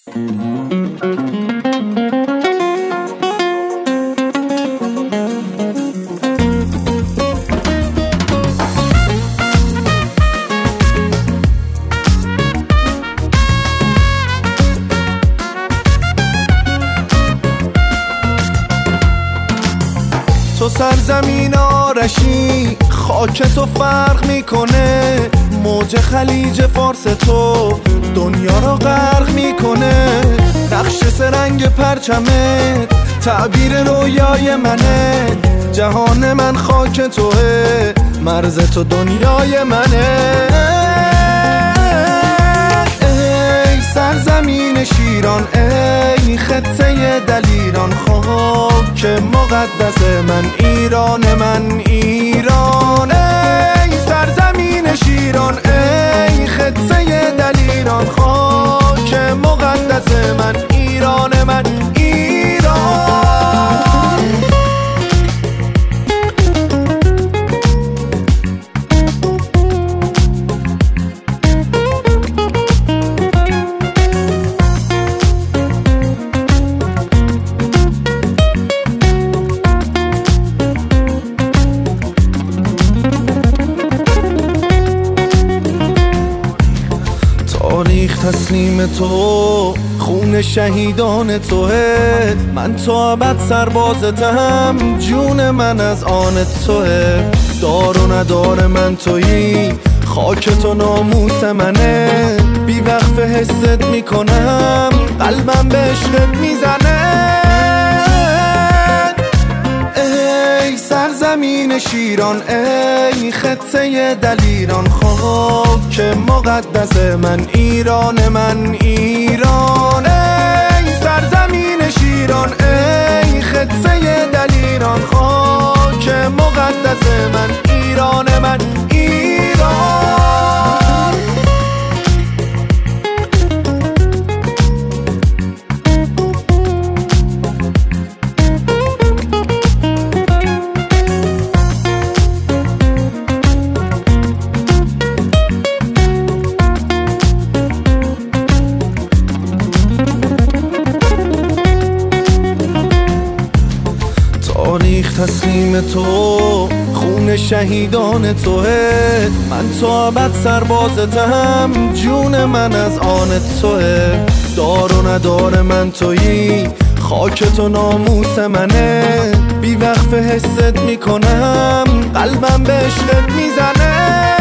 تو سرزمین آرشی، خاک تو فرق میکنه، موج خلیج فارس تو دنیا رو غرق میکنه. نقش سرنگ پرچمت تعبیر رویای منه، جهان من خاک توه، مرز تو دنیای منه. ای سرزمین شیران، ای خطه دلیران، خاک مقدس من ایران، من ایران. ای سرزمین شیران، ای خطه دلیران، خاک مقدس من ایران، من ایران. تاریخ تسلیم تو، خون شهیدان توه، من تو ابد سربازتم، جون من از آن توه. دار و ندار من تویی، خاک تو ناموس منه، بی وقف حست میکنم، قلبم به عشقت میزنه. ای سرزمین شیران، ای خطه دلیران، خاک مقدس من ایران، من ایران. ای سرزمین شیران، ای خطه دلیران، خاک مقدس من ایران، من ایران. تاریخ تسلیم تو، خون شهیدان توه، من تو ابد سربازتم، جون من از آن توه. دار و ندار من تویی، خاک تو ناموس منه، بی وقف حست میکنم، قلبم به عشقت میزنه.